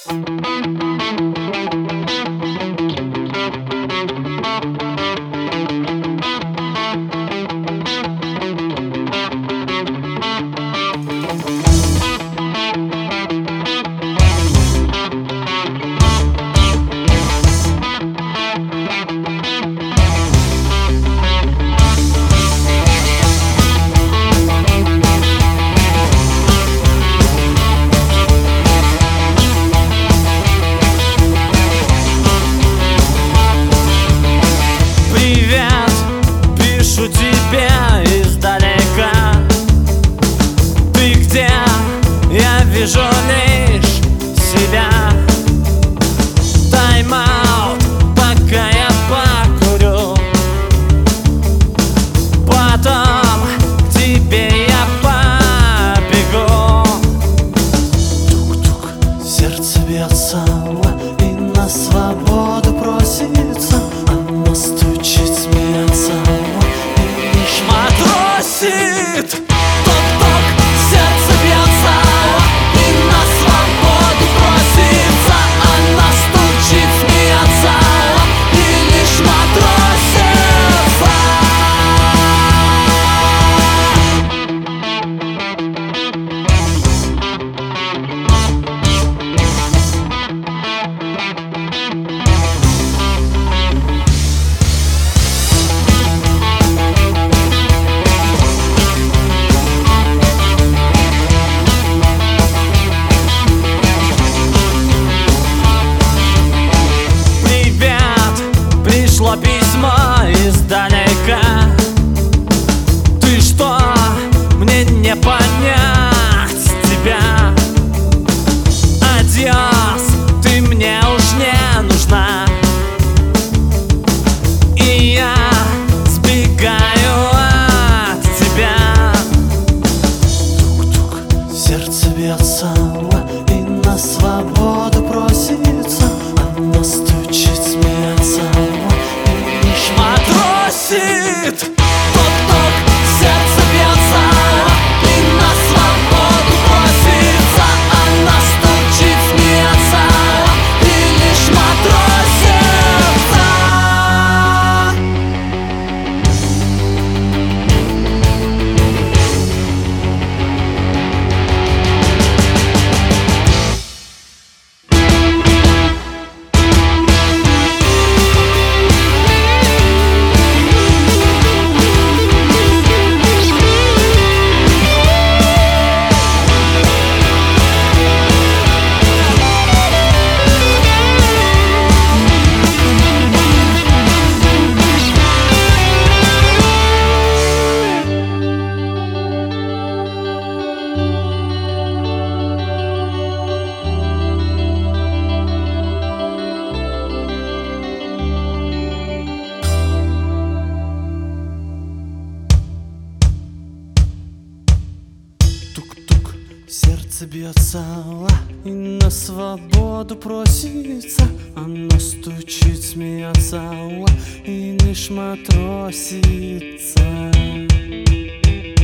Тебя издалека. Ты где? Я вижу лишь себя. Тайм-аут, пока я покурю. Потом к тебе я побегу. Тук-тук, сердце бьется и на свободу просится. Оно стучит, смеется, матросит. Ток-ток, сердце бьется и на свободу просится. Она стучит, смеется и лишь матросится. Пришло письмо издалека. Ты что? Мне не понять тебя. Адьос, ты мне уж не нужна. И я сбегаю от тебя. Тук-тук, сердце бьется и на свободу просится. Оно стучит, смеется, матросит. Ток-ток, сердце бьется и на свободу просится. Она стучит, смеется и лишь матросится. тук-тук, сердце бьется и на свободу просится. Оно стучит, смеется и лишь матросится.